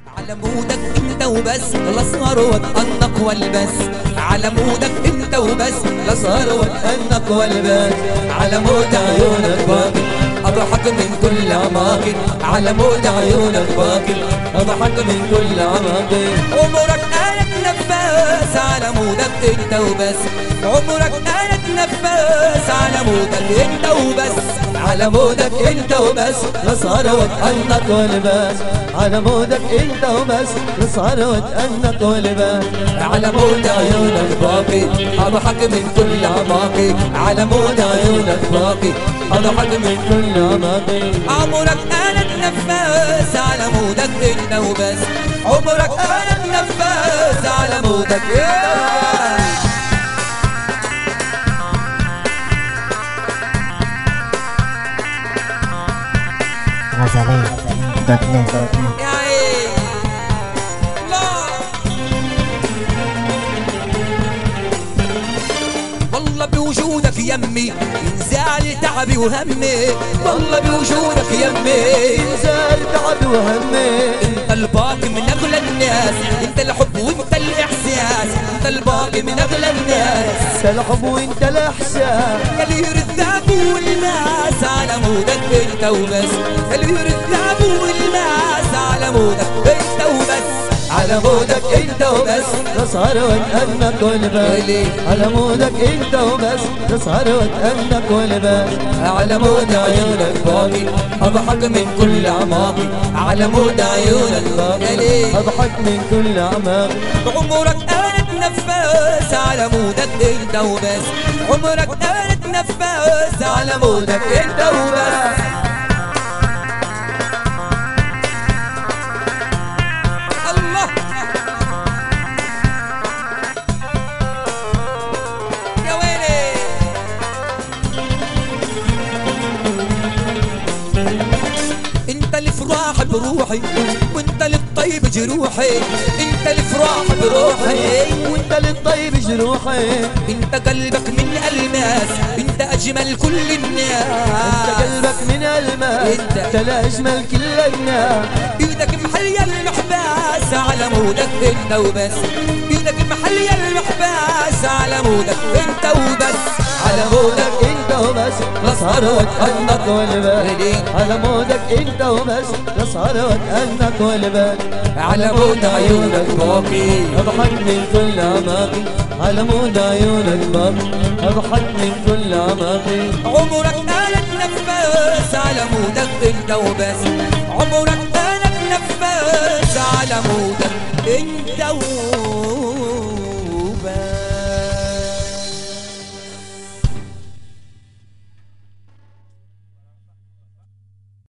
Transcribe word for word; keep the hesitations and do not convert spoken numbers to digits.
على مودك انت وبس، لا اسهر واتأنق والبس. على مودك انت وبس، لا اسهر واتأنق والبس. على مود عيونك باكل اضحك من كل اماكن. على مود عيونك باكل اضحك من كل اماكن. عمرك قالت نفاس على مودك انت وبس. عمرك قالت نفاس على مودك انت وبس. على مودك انت وبس، نسهر واتأنق والبس. على مودك انت وبس، نسهر واتأنق والبس. على مود عيونك باقي اضحك من كل اماكن. على مود عيونك باقي اضحك من كل اماكن. عمرك قالت نفاس على مودك انت وبس. عمرك قالت نفاس على مودك انت وبس. غزالين دوت نت. يا عين لا والله بوجودك يمي ينزال تعبي وهمي. والله بوجودك يمي ينزال تعبي وهمي. انت الباقي من اغلى الناس. انت الحب وانت الاحساس. انت الباقي من اغلى الناس. انت الحب وانت الاحساس. يلي يرد الذهب والماس على مودك انت وبس. يلي يرد الذهب والماس على مودك انت وبس. على مودك انت وبس، نسهر واتأنق والبس. على مودك انت وبس، نسهر واتأنق والبس. على مود عيونك باقي اضحك من كل اعماقي. على مود عيونك باقي اضحك من كل اعماقي. عمرك قالت نفاس على مودك انت وبس. عمرك قالت نفاس على مودك انت وبس. الله يا ويلي. انت الافراح بروحي وانت للطيب جروحي. انت الافراح بروحي وانت للطيب جروحي. انت قلبك من الماس. انت اجمل كل الناس. انت قلبك من الماس. انت انت لاجمل كل الناس. ايدك محلية المحباس على مودك انت وبس. ايدك محلية المحباس على مودك انت وبس. على مودك انت وبس، نسهر واتأنق والبس. على مودك انت وبس، نسهر واتأنق والبس. على مود عيونك باقي اضحك من كل اماكن. على مود عيونك باقي اضحك من كل اماكن. عمرك قالت نفاس على مودك انت وبس. عمرك قالت نفاس على مودك انت وبس.